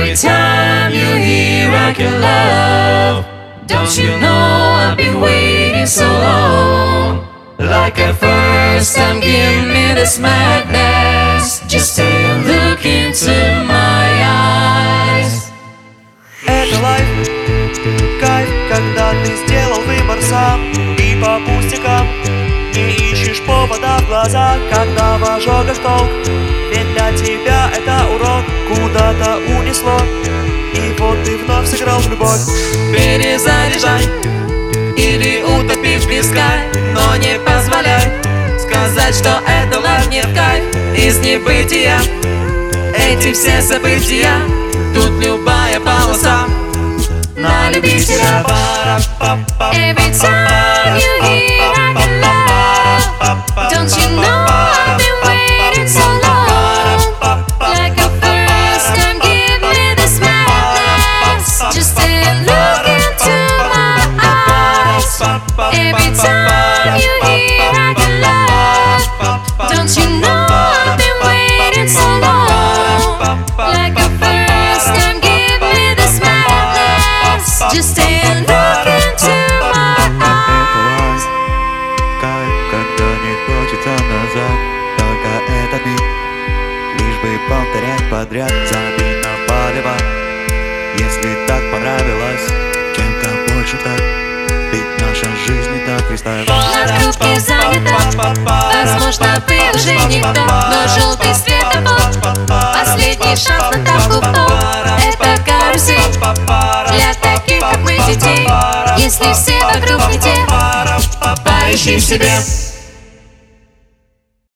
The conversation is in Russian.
Every time you hear rock your love, don't you know I've been waiting so long? Like a first time, give me this madness. Just stay and look into my eyes. Это лайф, кайф, когда ты сделал выбор сам. И по пустякам не ищешь повода в глазах, когда в ожогах толк. Ведь для тебя это урок куда-то унесло. И вот ты вновь сыграл в любовь. Перезаряжай или утопи в песках, но не позволяй сказать, что это лайф не в кайф. Из небытия эти все события, тут любая полоса на любителя. Every time you hear rock and love, don't you know I've been waiting so long? Like a first time, give me this madness. Just stay and look into my eyes. Every time you hear rock and love, don't you know I've been waiting so long? Like a first time, give me this madness. Just stay and look into my eyes. Кайф, когда не хочется назад, только этот бит, лишь бы повторять подряд, забить на палево. Если так понравилось, чем-то больше так, ведь наша жизнь не так фристайл. На трубке занято, возможно, вы уже никто, но желтый светофор, последний шанс на тапку в топ. Это карусель для таких, как мы, детей. Если все вокруг не те, Поищи в себе